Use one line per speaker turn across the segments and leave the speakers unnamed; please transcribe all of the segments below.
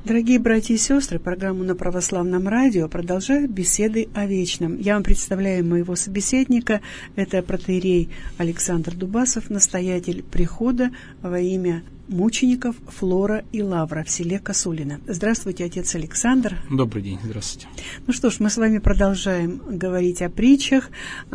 Дорогие братья и сестры, программу на Православном радио продолжают беседы о вечном. Я вам представляю моего собеседника. Это протоиерей Александр Дубасов, настоятель прихода во имя мучеников Флора и Лавра в селе Косулино. Здравствуйте, отец Александр.
Добрый день, здравствуйте.
Ну что ж, мы с вами продолжаем говорить о притчах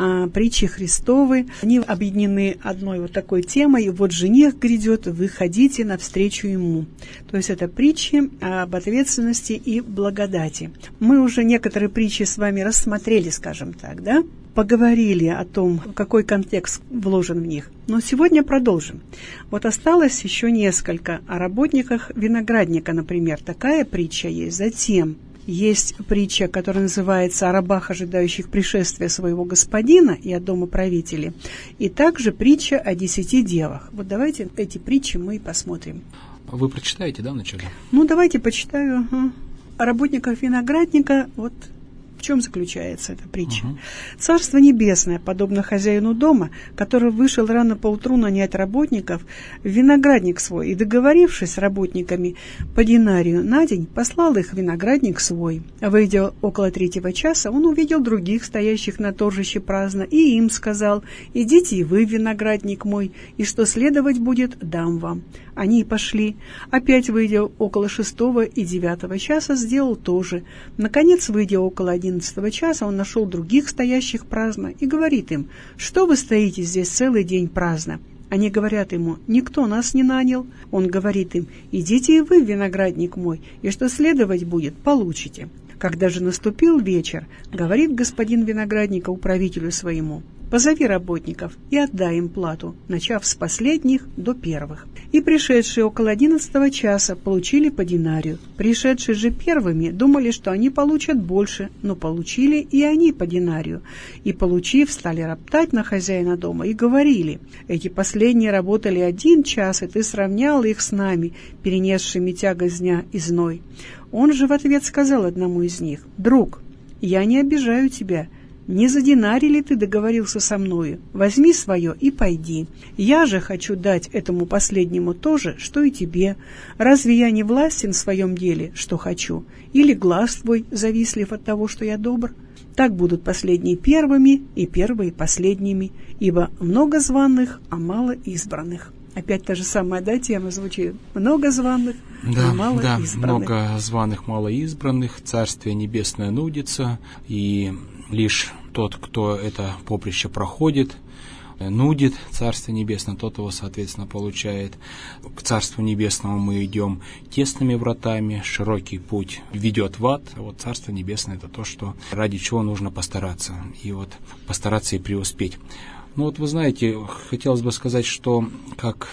Христовы. Они объединены одной вот такой темой. Вот жених грядет, вы ходите навстречу ему. То есть это притчи об ответственности и благодати. Мы уже некоторые притчи с вами рассмотрели, скажем так, да? Поговорили о том, какой контекст вложен в них. Но сегодня продолжим. Вот осталось еще несколько о работниках виноградника, например. Такая притча есть. Затем есть притча, которая называется «О рабах, ожидающих пришествия своего господина» и о домоправителе. И также притча о 10 девах. Вот давайте эти притчи мы и посмотрим.
Вы прочитаете, да, вначале?
Ну, давайте почитаю. О работниках виноградника, вот в чем заключается эта притча? Царство Небесное, подобно хозяину дома, который вышел рано поутру нанять работников в виноградник свой, и, договорившись с работниками по динарию на день, послал их в виноградник свой. Выйдя около 3 часа, он увидел других, стоящих на торжище праздно, и им сказал: «Идите и вы в виноградник мой, и что следовать будет, дам вам». Они и пошли. Опять, выйдя около 6 и 9 часа, сделал то же. Наконец, выйдя около 11 часа, он нашел других, стоящих праздно, и говорит им: «Что вы стоите здесь целый день праздно?» Они говорят ему: «Никто нас не нанял». Он говорит им: «Идите и вы в виноградник мой, и что следовать будет, получите». Когда же наступил вечер, говорит господин виноградника управителю своему: «Позови работников и отдай им плату, начав с последних до первых». И пришедшие около 11 часа получили по динарию. Пришедшие же первыми думали, что они получат больше, но получили и они по динарию. И, получив, стали роптать на хозяина дома и говорили: «Эти последние работали 1 час, и ты сравнял их с нами, перенесшими тягость дня и зной». Он же в ответ сказал одному из них: «Друг, я не обижаю тебя. Не за динарий ли ты договорился со мною? Возьми свое и пойди. Я же хочу дать этому последнему то же, что и тебе. Разве я не властен в своем деле, что хочу? Или глаз твой завистлив от того, что я добр? Так будут последние первыми, и первые последними, ибо много званых, а мало избранных». Опять та же самая, да, тема звучит. Много званых, а мало избранных.
Много званых, мало избранных. Царствие Небесное нудится, и лишь тот, кто это поприще проходит, нудит Царствие Небесное, тот его, соответственно, получает. К Царству Небесному мы идем тесными вратами, широкий путь ведет в ад. Вот Царство Небесное — это то, что ради чего нужно постараться, и вот постараться и преуспеть. Ну вот вы знаете, хотелось бы сказать, что как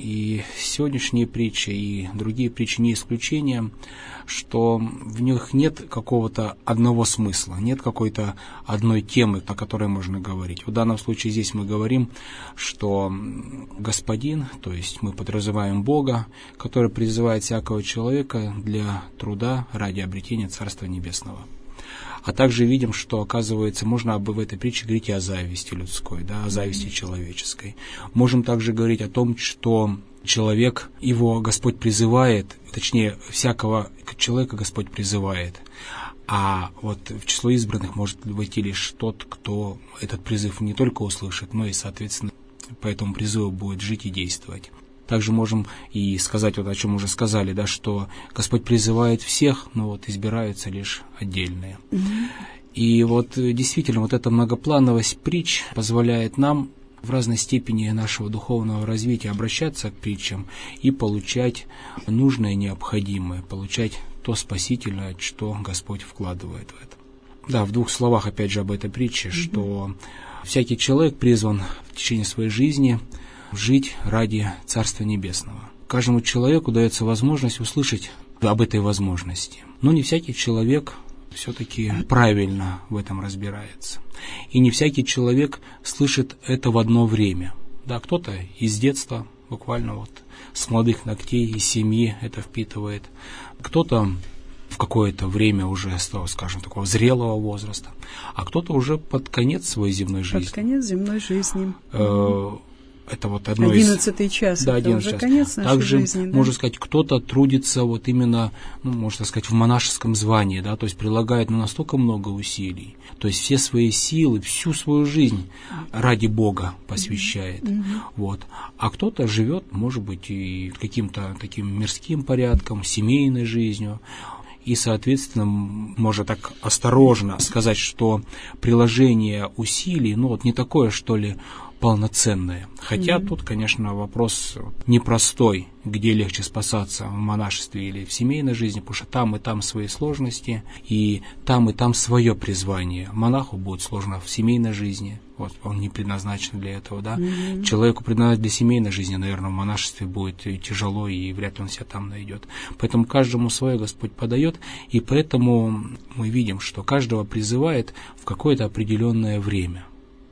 и сегодняшние притчи, и другие притчи не исключение, что в них нет какого-то одного смысла, нет какой-то одной темы, о которой можно говорить. В данном случае здесь мы говорим, что Господин, то есть мы подразумеваем Бога, который призывает всякого человека для труда ради обретения Царства Небесного. А также видим, что, оказывается, можно в этой притче говорить и о зависти людской, да, о зависти человеческой. Можем также говорить о том, что человек, его Господь призывает, точнее, всякого человека Господь призывает, а вот в число избранных может войти лишь тот, кто этот призыв не только услышит, но и, соответственно, по этому призыву будет жить и действовать. Также можем и сказать, вот о чем уже сказали, да, что Господь призывает всех, но вот избираются лишь отдельные. И вот действительно вот эта многоплановость притч позволяет нам в разной степени нашего духовного развития обращаться к притчам и получать нужное, необходимое, получать то спасительное, что Господь вкладывает в это. Да, в 2 словах опять же об этой притче, что всякий человек призван в течение своей жизни жить ради Царства Небесного. Каждому человеку дается возможность услышать об этой возможности. Но не всякий человек все-таки правильно в этом разбирается. И не всякий человек слышит это в одно время. Да, кто-то из детства, буквально вот с молодых ногтей, из семьи это впитывает. Кто-то в какое-то время уже, скажем, такого зрелого возраста, а кто-то уже под конец своей земной жизни.
Под конец земной жизни.
это вот одно
11-й час,
да,
это
11
уже
час.
конец нашей
Также,
жизни. Да?
можно сказать, кто-то трудится вот именно, ну, можно сказать, в монашеском звании, да, то есть прилагает настолько много усилий, то есть все свои силы, всю свою жизнь ради Бога посвящает. Вот. А кто-то живет, может быть, и каким-то таким мирским порядком, семейной жизнью. И, соответственно, можно так осторожно сказать, что приложение усилий, ну, вот не такое, что ли, полноценное. Хотя тут, конечно, вопрос непростой, где легче спасаться, в монашестве или в семейной жизни, потому что там и там свои сложности, и там свое призвание. Монаху будет сложно в семейной жизни, вот, он не предназначен для этого, да. Человеку предназначен для семейной жизни, наверное, в монашестве будет тяжело, и вряд ли он себя там найдет. Поэтому каждому свое Господь подает, и поэтому мы видим, что каждого призывает в какое-то определенное время.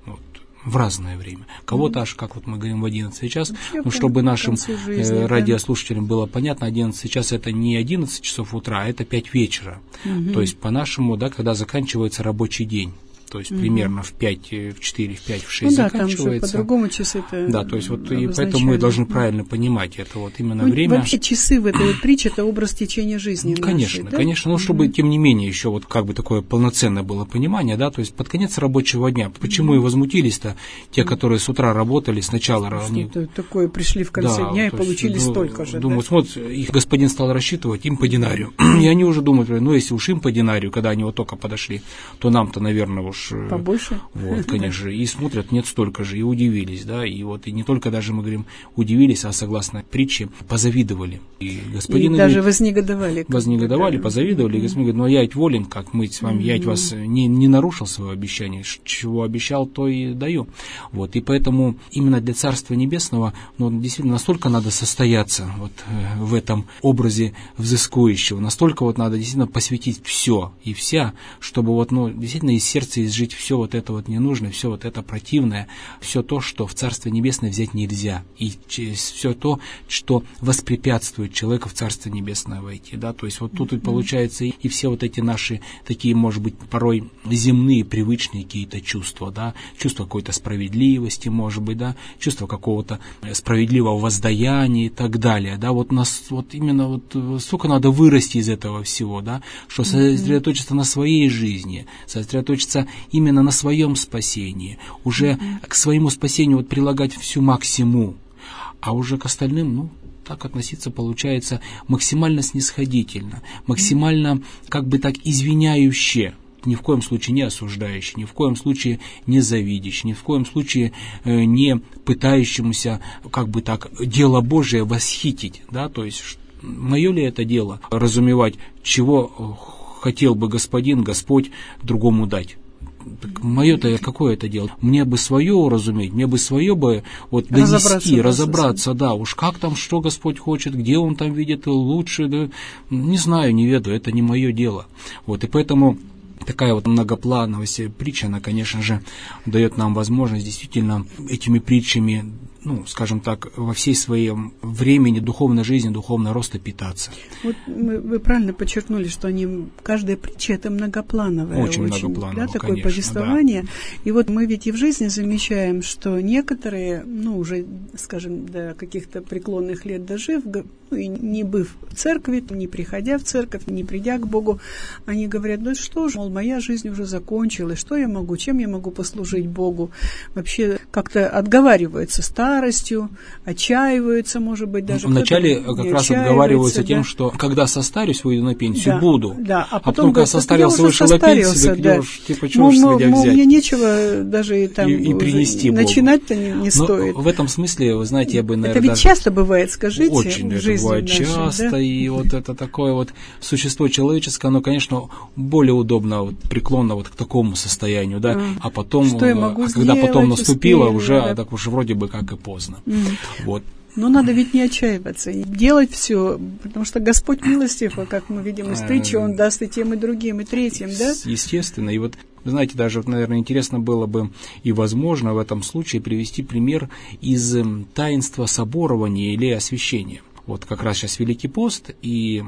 В разное время. Кого-то аж, как вот мы говорим, в 11 час, ну, чтобы нашим радиослушателям было понятно, 11 час это не 11 часов утра, а это 5 вечера. То есть по-нашему, да, когда заканчивается рабочий день. То есть примерно в 5, в 4, в 5, в 6 заканчивается. Там же
по-другому часы-то.
Да, то есть вот и поэтому мы должны правильно понимать это вот именно время.
Вообще часы в этой притче это образ течения жизни.
Конечно,
нашей, да?
конечно, но чтобы тем не менее еще вот как бы такое полноценное было понимание, да, то есть под конец рабочего дня. Почему и возмутились-то те, которые с утра работали, сначала они
такое пришли в конце дня и получили столько же.
Думают, вот их господин стал рассчитывать им по динарию. И они уже думают, ну если уж им по динарию, когда они вот только подошли, то нам-то, наверное, уж
побольше.
Вот, конечно, и смотрят, нет столько же, и удивились, да, и вот, и не только даже, мы говорим, удивились, а согласно притче, позавидовали. И господин
даже говорит, вознегодовали.
Вознегодовали, позавидовали, и господин говорит, ну я ведь волен, как мы с вами, я ведь вас не нарушил свое обещание, чего обещал, то и даю. Вот, и поэтому именно для Царства Небесного, ну, действительно, настолько надо состояться вот в этом образе взыскующего, настолько вот надо действительно посвятить все и вся, чтобы вот, ну, действительно из сердца изжить все вот это вот ненужное, все вот это противное, все то, что в Царство Небесное взять нельзя, и все то, что воспрепятствует человеку в Царство Небесное войти, да, то есть вот тут и получается и все вот эти наши такие, может быть, порой земные, привычные какие-то чувства, да, чувство какой-то справедливости, может быть, да, чувство какого-то справедливого воздаяния и так далее, да, вот нас, вот именно вот сколько надо вырасти из этого всего, да, что сосредоточиться на своей жизни, сосредоточиться именно на своем спасении, уже к своему спасению вот прилагать всю максимум, а уже к остальным, ну, так относиться получается максимально снисходительно, максимально, как бы так, извиняюще, ни в коем случае не осуждающий, ни в коем случае не завидящий, ни в коем случае не пытающемуся, как бы так, дело Божие восхитить, да, то есть мое ли это дело разумевать, чего хотел бы Господин, Господь другому дать. Мое-то какое это дело? Мне бы свое уразуметь, мне бы свое бы вот донести, разобраться, да, уж как там, что Господь хочет, где Он там видит лучше, да, не знаю, не веду, это не мое дело. Вот, и поэтому такая вот многоплановость притча, она, конечно же, дает нам возможность действительно этими притчами, ну, скажем так, во всей своем времени духовной жизни, духовного роста питаться.
Вот вы правильно подчеркнули, что каждая притча это многоплановая.
Очень многоплановая,
да, такое
конечно,
повествование.
Да.
И вот мы ведь и в жизни замечаем, что некоторые, ну, уже, скажем, до каких-то преклонных лет дожив, ну, и не быв в церкви, не приходя в церковь, не придя к Богу, они говорят, ну что ж, мол, моя жизнь уже закончилась, что я могу, чем я могу послужить Богу? Вообще как-то отговариваются старостью, отчаиваются, может быть, даже.
Вначале как раз отговариваются тем, что когда состарюсь, выйду на пенсию,
да,
буду.
Да,
а потом, когда состарился, вышел на пенсию, так
да.
типа, чего же с меня взять?
Мне нечего даже там
и принести Богу.
Начинать-то не стоит.
В этом смысле, вы знаете, я бы, наверное,
это ведь часто бывает, скажите,
очень
в жизни
бывает
нашей,
часто,
да?
И вот это такое вот существо человеческое, оно, конечно, более удобно, вот, преклонно вот к такому состоянию, да, а потом, когда потом наступило, уже, да. Так уж вроде бы как и поздно. Вот.
Но надо ведь не отчаиваться, делать все, потому что Господь милостив, как мы видим из притчи, Он даст и тем, и другим, и третьим, да?
Естественно, и вот, вы знаете, даже, наверное, интересно было бы и возможно в этом случае привести пример из таинства соборования или освящения. Вот как раз сейчас Великий пост, и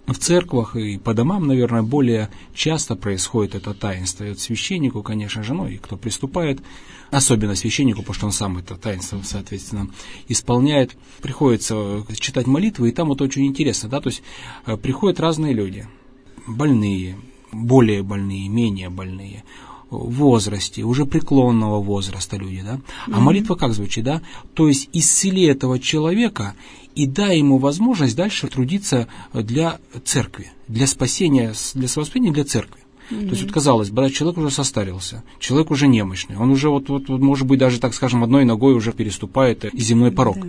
В церквах и по домам, наверное, более часто происходит это таинство. И вот священнику, конечно же, и кто приступает, особенно священнику, потому что он сам это таинство, соответственно, исполняет, приходится читать молитвы, и там вот очень интересно, да, то есть приходят разные люди, больные, более больные, менее больные, в возрасте, уже преклонного возраста люди, да. А молитва как звучит, да? То есть исцели этого человека и дай ему возможность дальше трудиться для церкви, для спасения, для своего спасения, для церкви. То есть, вот, казалось бы, человек уже состарился, человек уже немощный, он уже, может быть, даже, так скажем, одной ногой уже переступает земной порог.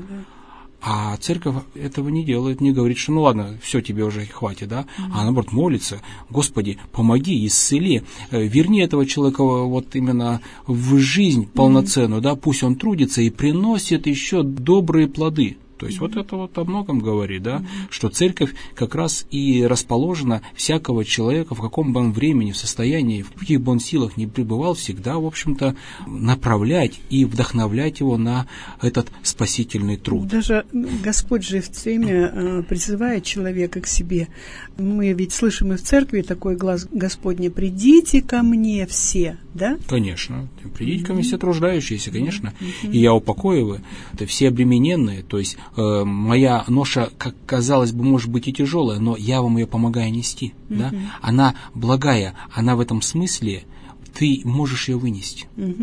А церковь этого не делает, не говорит, что ладно, все, тебе уже хватит, да? А наоборот молится: Господи, помоги, исцели, верни этого человека вот именно в жизнь полноценную, да, пусть он трудится и приносит еще добрые плоды. То есть вот это вот о многом говорит, да, что церковь как раз и расположена всякого человека, в каком бы он времени, в состоянии, в каких бы он силах ни пребывал, всегда, в общем-то, направлять и вдохновлять его на этот спасительный труд.
Даже Господь же все время призывает человека к себе. Мы ведь слышим и в церкви такой глаз Господня: «Придите ко мне все», да?
Конечно. Придите ко мне все труждающиеся, конечно, и я упокою это все обремененные, то есть моя ноша, как казалось бы, может быть и тяжелая, но я вам ее помогаю нести, да? Она благая, она в этом смысле, ты можешь ее вынести.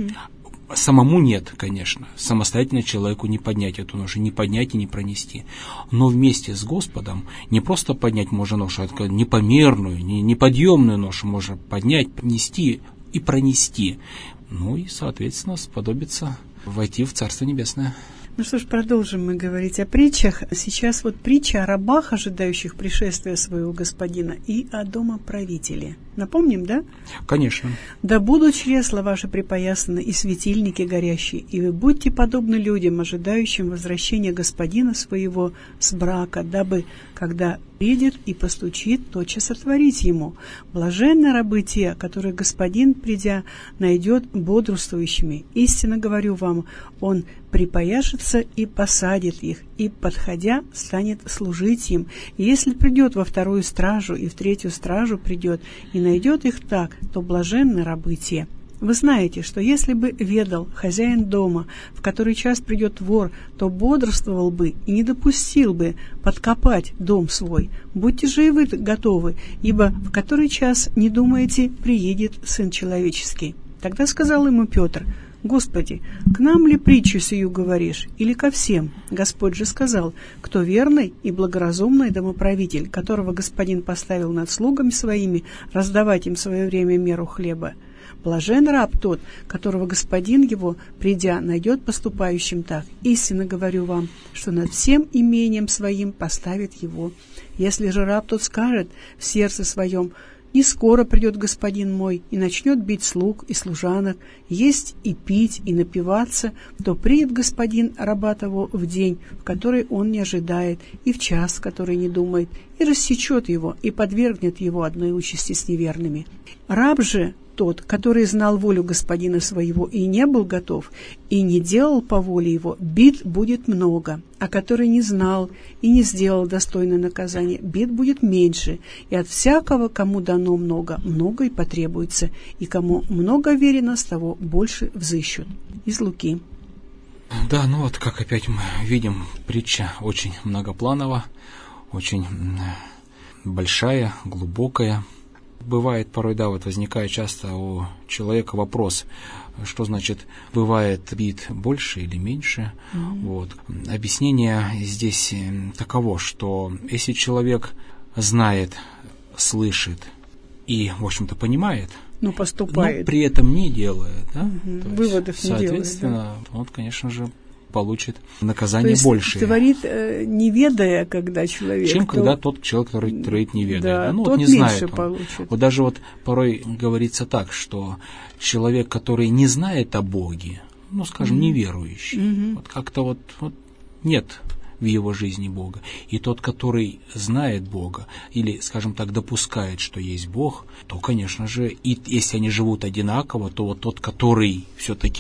Самому нет, конечно, самостоятельно человеку не поднять эту ношу, не поднять и не пронести, но вместе с Господом не просто поднять можно ношу, а непомерную, неподъемную ношу можно поднять, нести и пронести, и, соответственно, сподобиться войти в Царство Небесное.
Ну что ж, продолжим мы говорить о притчах. Сейчас вот притча о рабах, ожидающих пришествия своего господина, и о домоправителе. Напомним, да?
Конечно.
«Да будут чресла ваши припоясаны и светильники горящие, и вы будьте подобны людям, ожидающим возвращения господина своего с брака, дабы, когда придет и постучит, тотчас отворить ему. Блаженны рабы те, которые господин, придя, найдет бодрствующими. Истинно говорю вам, он припояшется и посадит их, и, подходя, станет служить им. И если придет во вторую стражу и в третью стражу придет, и найдет их так, то блаженны рабы те. Вы знаете, что если бы ведал хозяин дома, в который час придет вор, то бодрствовал бы и не допустил бы подкопать дом свой. Будьте же и вы готовы, ибо в который час, не думаете, приедет Сын Человеческий». Тогда сказал ему Петр: «Господи, к нам ли притчу сию говоришь, или ко всем?» Господь же сказал: «Кто верный и благоразумный домоправитель, которого господин поставил над слугами своими, раздавать им в свое время меру хлеба. Блажен раб тот, которого господин его, придя, найдет поступающим так. Истинно говорю вам, что над всем имением своим поставит его. Если же раб тот скажет в сердце своем: не скоро придет господин мой, и начнет бить слуг и служанок, есть и пить, и напиваться, то приедет господин раба того в день, в который он не ожидает, и в час, в который не думает, и рассечет его, и подвергнет его одной участи с неверными. Раб же тот, который знал волю господина своего и не был готов, и не делал по воле его, бит будет много, а который не знал и не сделал достойное наказание, бит будет меньше, и от всякого, кому дано много, много и потребуется, и кому много верено, с того больше взыщут». Из Луки.
Да, как опять мы видим, притча очень многопланова, очень большая, глубокая. Бывает порой, возникает часто у человека вопрос, что значит бывает бит больше или меньше. Объяснение здесь таково, что если человек знает, слышит и, в общем-то, понимает,
поступает,
но при этом не делает,
выводов не делает,
соответственно, он, конечно же, получит наказание большее.
Творит, не ведая, когда человек...
Чем когда тот человек, который творит, не ведая.
Тот
не
меньше
знает
получит.
Даже порой говорится так, что человек, который не знает о Боге, скажем, неверующий, как-то нет в его жизни Бога. И тот, который знает Бога, или, скажем так, допускает, что есть Бог, то, конечно же, и если они живут одинаково, то тот, который все-таки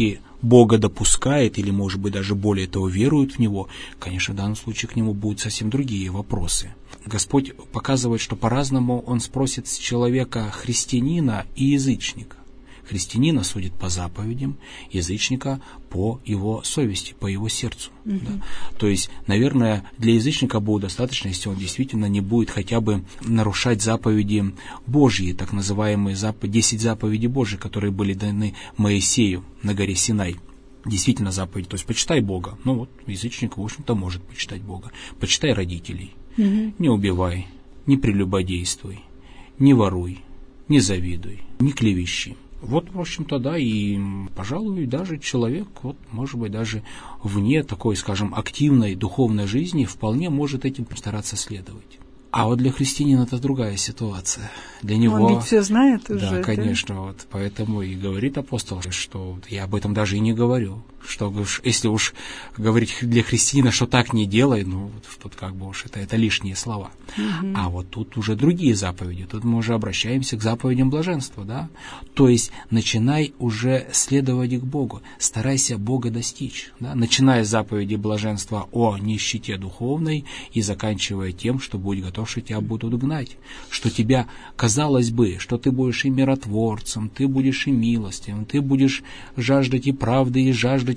Бога допускает, или, может быть, даже более того, верует в Него, конечно, в данном случае к Нему будут совсем другие вопросы. Господь показывает, что по-разному Он спросит с человека христианина и язычника. Христианина судит по заповедям, язычника по его совести, по его сердцу. Да. То есть, наверное, для язычника будет достаточно, если он действительно не будет хотя бы нарушать заповеди Божьи, так называемые 10 заповедей Божьи, которые были даны Моисею на горе Синай. Действительно заповеди, то есть почитай Бога. Ну вот, язычник, в общем-то, может почитать Бога. Почитай родителей. Не убивай, не прелюбодействуй, не воруй, не завидуй, не клевещи. Вот, в общем-то, да, и, пожалуй, даже человек, вот, может быть, даже вне такой, скажем, активной духовной жизни вполне может этим стараться следовать. А вот для христианина это другая ситуация. Для него...
Он ведь все знает уже.
Да, конечно, вот, поэтому и говорит апостол, что я об этом даже и не говорю. Что если уж говорить для христианина, что так не делай, ну, вот тут как бы уж это лишние слова. А вот тут уже другие заповеди. Тут мы уже обращаемся к заповедям блаженства, да? То есть начинай уже следовать к Богу, старайся Бога достичь, да? Начиная с заповеди блаженства о нищете духовной и заканчивая тем, что будь готов, что тебя будут гнать, что тебя, казалось бы, что ты будешь и миротворцем, ты будешь и милостивым, ты будешь жаждать и правды,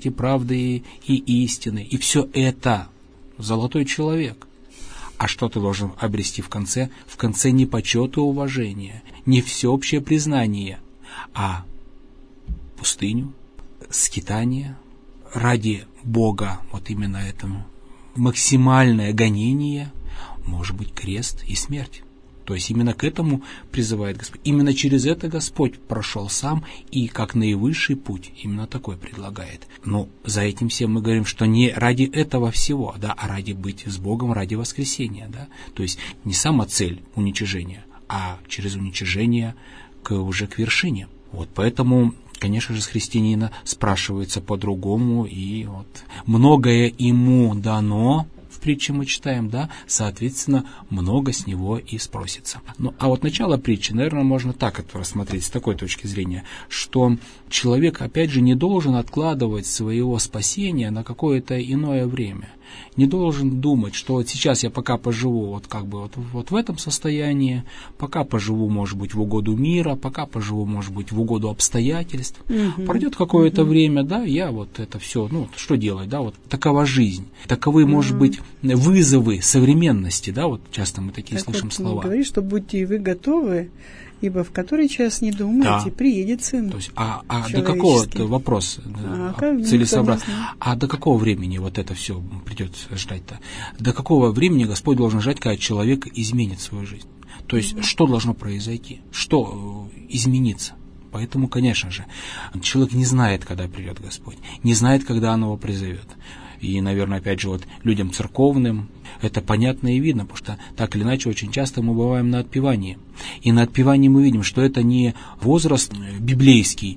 и истины, и все это золотой человек. А что ты должен обрести в конце? В конце не почет и уважение, не всеобщее признание, а пустыню, скитание ради Бога, вот именно этому, максимальное гонение, может быть, крест и смерть. То есть именно к этому призывает Господь. Именно через это Господь прошел сам и как наивысший путь именно такой предлагает. Но за этим всем мы говорим, что не ради этого всего, да, а ради быть с Богом, ради воскресения. Да? То есть не сама цель уничижения, а через уничижение уже к вершине. Вот поэтому, конечно же, с христианина спрашивается по-другому, и вот многое ему дано, в притче мы читаем, да, соответственно, много с него и спросится. Ну, а вот начало притчи, наверное, можно так это рассмотреть, с такой точки зрения, что человек, опять же, не должен откладывать своего спасения на какое-то иное время. Не должен думать, что вот сейчас я пока поживу вот как бы вот в этом состоянии, пока поживу, может быть, в угоду мира, пока поживу, может быть, в угоду обстоятельств. Пройдет какое-то время, да, я вот это все, ну, что делать, да, вот такова жизнь. Таковы, может быть, вызовы современности, да, вот часто мы такие
так
слышим
вот
слова.
Говорит, что будьте и вы готовы, ибо в который час не думаете, да, приедет Сын.
То есть, до какого вопрос целесообразно? А до какого времени вот это все придется ждать-то? До какого времени Господь должен ждать, когда человек изменит свою жизнь? То есть, что должно произойти? Что изменится? Поэтому, конечно же, человек не знает, когда придет Господь, не знает, когда Он его призовет. И, наверное, опять же, вот людям церковным это понятно и видно, потому что так или иначе очень часто мы бываем на отпевании. И на отпевании мы видим, что это не возраст библейский,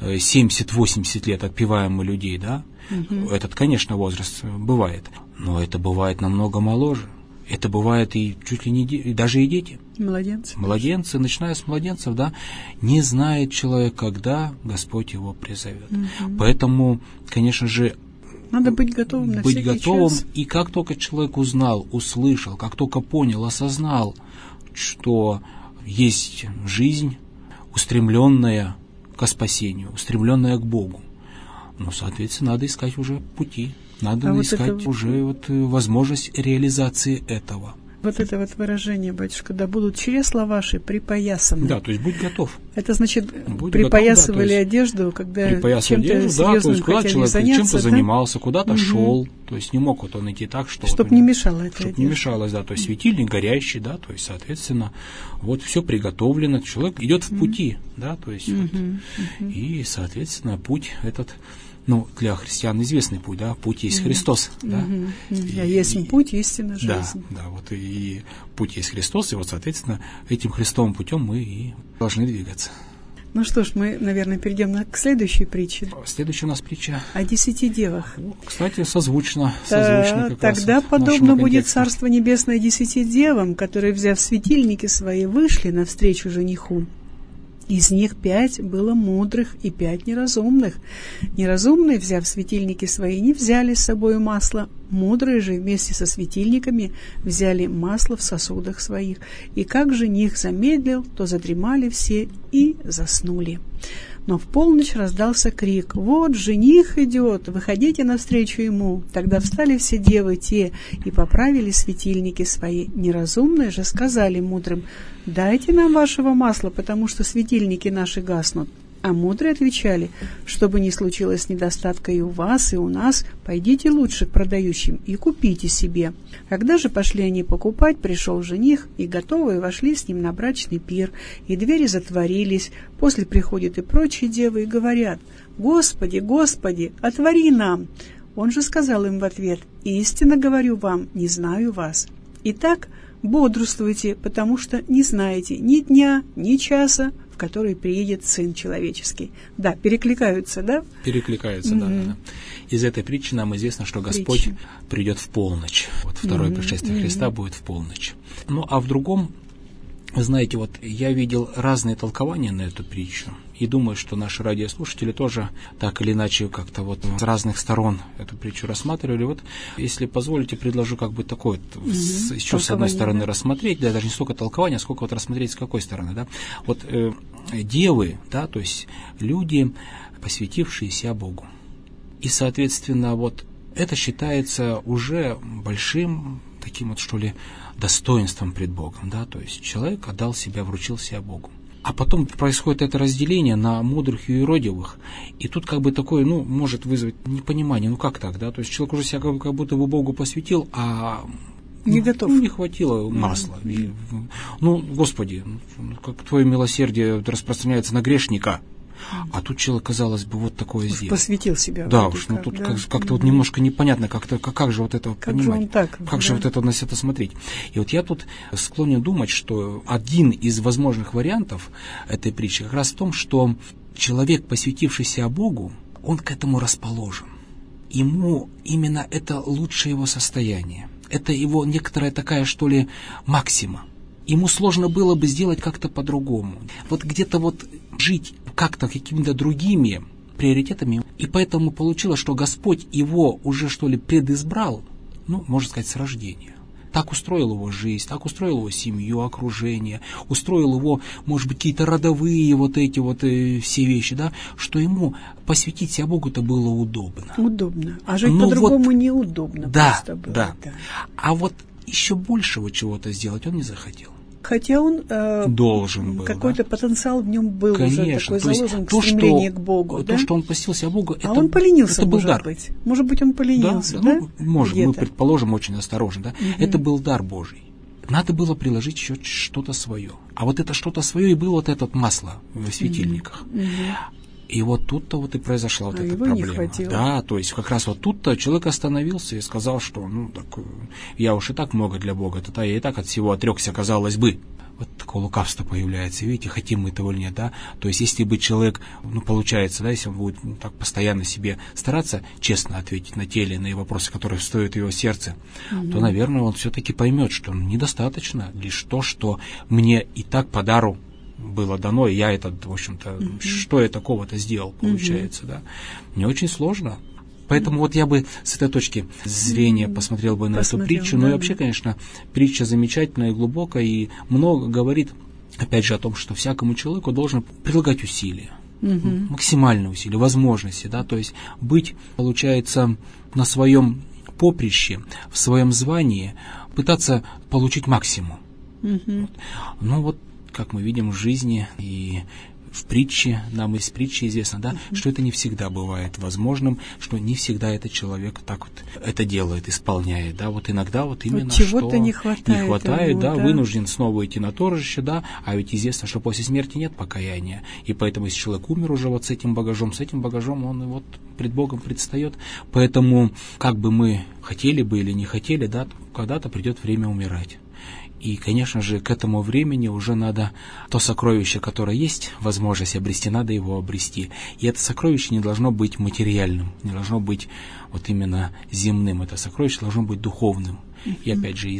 70-80 лет отпеваем мы людей, да? Этот, конечно, возраст бывает, но это бывает намного моложе. Это бывает и чуть ли не даже и дети. Младенцы, начиная с младенцев, да, не знает человек, когда Господь его призовет. Поэтому, конечно же,
надо быть готовым на всякий час.
И как только человек узнал, услышал, как только понял, осознал, что есть жизнь, устремленная ко спасению, устремленная к Богу, ну, соответственно, надо искать уже пути, надо искать уже возможность реализации этого.
Вот это вот выражение, батюшка, да будут чресла ваши припоясаны.
Да, то есть будь готов.
Это значит, припоясывали готов, да, одежду, когда чем-то серьезным хотели заняться,
чем-то занимался, куда-то шел, то есть не мог вот он идти так, что...
Чтобы не мешало это.
Чтобы не мешалось, да, то есть светильник горящий, да, то есть, соответственно, вот все приготовлено, человек идет в пути, да, то есть, и, соответственно, путь этот... Ну, для христиан известный путь, да, путь есть Христос, да.
Есть путь, истина, жизнь.
Да, вот и путь есть Христос, и вот, соответственно, этим Христовым путем мы и должны двигаться.
Ну что ж, мы, наверное, перейдем к следующей притче.
Следующая у нас притча
о 10 девах.
Кстати, созвучно.
Тогда подобно будет Царство Небесное 10 девам, которые, взяв светильники свои, вышли навстречу жениху. Из них 5 было мудрых и 5 неразумных. Неразумные, взяв светильники свои, не взяли с собой масло. Мудрые же вместе со светильниками взяли масло в сосудах своих. И как жених замедлил, то задремали все и заснули. Но в полночь раздался крик: «Вот жених идет, выходите навстречу ему!» Тогда встали все девы те и поправили светильники свои. Неразумные же сказали мудрым: «Дайте нам вашего масла, потому что светильники наши гаснут». А мудрые отвечали: «Чтобы не случилось недостатка и у вас, и у нас, пойдите лучше к продающим и купите себе». Когда же пошли они покупать, пришел жених, и готовые вошли с ним на брачный пир, и двери затворились. После приходят и прочие девы и говорят: «Господи, Господи, отвори нам!» Он же сказал им в ответ: «Истинно говорю вам, не знаю вас. Итак, бодрствуйте, потому что не знаете ни дня, ни часа, в который приедет Сын Человеческий». Да, перекликаются, да?
Перекликаются, да. Из этой притчи нам известно, что Господь придет в полночь. Вот второе пришествие Христа будет в полночь. Ну, а в другом, вы знаете, вот я видел разные толкования на эту притчу, и думаю, что наши радиослушатели тоже так или иначе как-то вот с разных сторон эту притчу рассматривали. Вот, если позволите, предложу как бы такое, еще с одной стороны рассмотреть, да, даже не столько толкования, сколько вот рассмотреть с какой стороны, да. Вот девы, да, то есть люди, посвятившиеся Богу. И, соответственно, вот это считается уже большим таким вот, что ли, достоинством пред Богом, да, то есть человек отдал себя, вручил себя Богу. А потом происходит это разделение на мудрых и юродивых, и тут как бы такое, ну, может вызвать непонимание, ну как так, да, то есть человек уже себя как будто бы Богу посвятил, а
не готов.
Не хватило масла. Ну, Господи, как Твое милосердие распространяется на грешника. А тут человек, казалось бы, вот такое сделал.
Посвятил себя.
Да, уж, ну тут да. Как-то вот немножко непонятно, как же вот это
как
понимать.
Же он так,
как же вот это на это смотреть. И вот я тут склонен думать, что один из возможных вариантов этой притчи как раз в том, что человек, посвятившийся Богу, он к этому расположен. Ему именно это лучшее его состояние. Это его некоторая такая, что ли, максима. Ему сложно было бы сделать как-то по-другому. Вот где-то вот жить как-то какими-то другими приоритетами. И поэтому получилось, что Господь его уже, что ли, предизбрал, ну, можно сказать, с рождения. Так устроил его жизнь, так устроил его семью, окружение, устроил его, может быть, какие-то родовые вот эти вот все вещи, да, что ему посвятить себя Богу-то было удобно.
Удобно. А жить по-другому вот, неудобно просто было.
Да. А вот еще большего чего-то сделать он не захотел.
Хотя он
должен был,
какой-то потенциал в нем был.
Конечно,
уже такой заложен к стремлению к Богу.
То, что он посвятился Богу,
а он поленился,
это был дар.
Может быть, он поленился, да?
Ну, может, мы предположим очень осторожно, да? Это был дар Божий. Надо было приложить еще что-то свое. А вот это что-то свое и было вот это вот масло в светильниках. И вот тут-то вот и произошла вот эта проблема. Не хватило. Да, то есть как раз вот тут-то человек остановился и сказал, что ну так я уж и так много для Бога, то я и так от всего отрекся, казалось бы. Вот такое лукавство появляется, видите, хотим мы этого или нет, да. То есть если бы человек, ну получается, да, если он будет так постоянно себе стараться честно ответить на те или иные вопросы, которые встают в его сердце, то, наверное, он все-таки поймет, что недостаточно лишь то, что мне и так по дару было дано, и я это, в общем-то, что я такого-то сделал, получается, да. Мне очень сложно. Поэтому вот я бы с этой точки зрения посмотрел бы на эту притчу. Ну и вообще, конечно, притча замечательная и глубокая, и много говорит, опять же, о том, что всякому человеку должен прилагать усилия, максимальные усилия, возможности, да, то есть быть, получается, на своем поприще, в своем звании, пытаться получить максимум. Вот. Ну вот, как мы видим в жизни и в притче, нам из притчи известно, да, что это не всегда бывает возможным, что не всегда этот человек так вот это делает, исполняет, да, вот иногда вот именно вот
чего-то не хватает
ему, да, вынужден снова идти на торжище, да, а ведь известно, что после смерти нет покаяния, и поэтому если человек умер уже вот с этим багажом он и вот пред Богом предстает, поэтому как бы мы хотели бы или не хотели, да, когда-то придет время умирать. И, конечно же, к этому времени уже надо то сокровище, которое есть, возможность обрести, надо его обрести. И это сокровище не должно быть материальным, не должно быть вот именно земным. Это сокровище должно быть духовным. И, опять же, из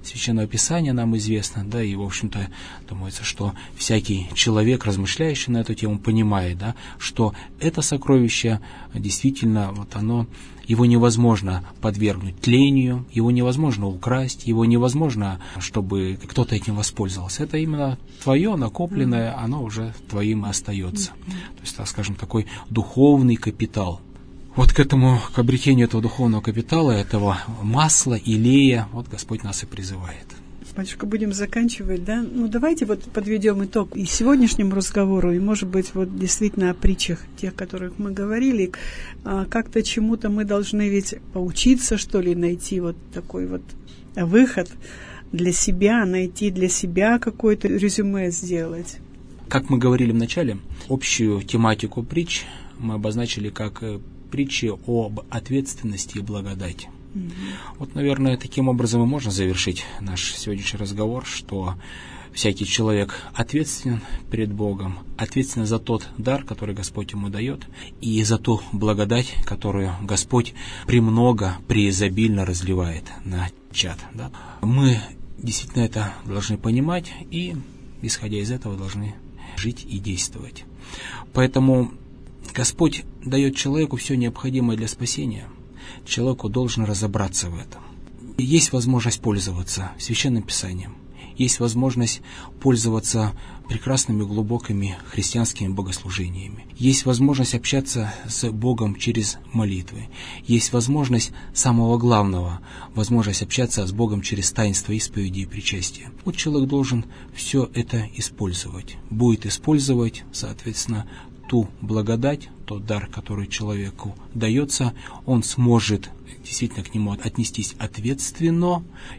Священного Писания нам известно, да, и, в общем-то, думается, что всякий человек, размышляющий на эту тему, понимает, да, что это сокровище действительно, вот оно, его невозможно подвергнуть тлению, его невозможно украсть, его невозможно, чтобы кто-то этим воспользовался. Это именно твое, накопленное, оно уже твоим и остается. То есть, так скажем, такой духовный капитал. Вот к обретению этого духовного капитала, этого масла, илея, вот Господь нас и призывает.
Батюшка, будем заканчивать, да? Ну, давайте вот подведем итог и сегодняшнему разговору, и, может быть, вот действительно о притчах, тех, о которых мы говорили. Как-то чему-то мы должны ведь поучиться, что ли, найти вот такой вот выход для себя, найти для себя какое-то резюме сделать.
Как мы говорили в начале, общую тематику притч мы обозначили как притчи об ответственности и благодати. Вот, наверное, таким образом и можно завершить наш сегодняшний разговор, что всякий человек ответственен перед Богом, ответственен за тот дар, который Господь ему дает, и за ту благодать, которую Господь премного, преизобильно разливает на чад. Да? Мы действительно это должны понимать и, исходя из этого, должны жить и действовать. Поэтому Господь дает человеку все необходимое для спасения. Человеку должен разобраться в этом. Есть возможность пользоваться Священным Писанием, есть возможность пользоваться прекрасными глубокими христианскими богослужениями, есть возможность общаться с Богом через молитвы, есть возможность самого главного, возможность общаться с Богом через таинство исповеди и причастия. Вот человек должен все это использовать, будет использовать, соответственно, ту благодать, тот дар, который человеку дается, он сможет действительно к нему отнестись ответственно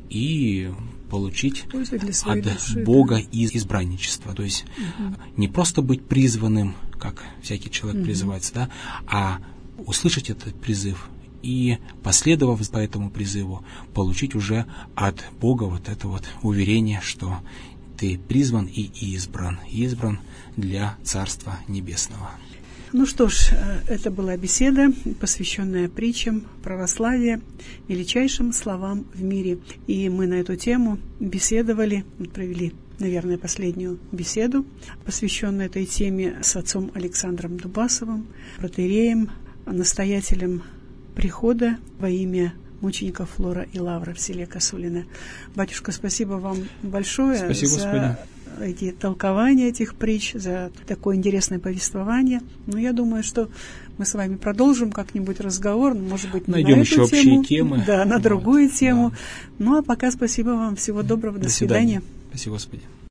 и получить от Бога избранничество. То есть не просто быть призванным, как всякий человек призывается, да, а услышать этот призыв и, последовав по этому призыву, получить уже от Бога вот это вот уверение, что ты призван и избран для Царства Небесного.
Ну что ж, это была беседа, посвященная притчам православия, величайшим словам в мире. И мы на эту тему беседовали, провели, наверное, последнюю беседу, посвященную этой теме с отцом Александром Дубасовым, протоиереем, настоятелем прихода во имя мучеников Флора и Лавра в селе Косулино. Батюшка, спасибо вам большое за эти толкования этих притч, за такое интересное повествование. Но я думаю, что мы с вами продолжим как-нибудь разговор, может быть, не
найдем
на
еще
эту тему,
общие темы.
Да, на другую тему. Да. Ну, а пока спасибо вам, всего доброго, до свидания.
Спасибо, Господи.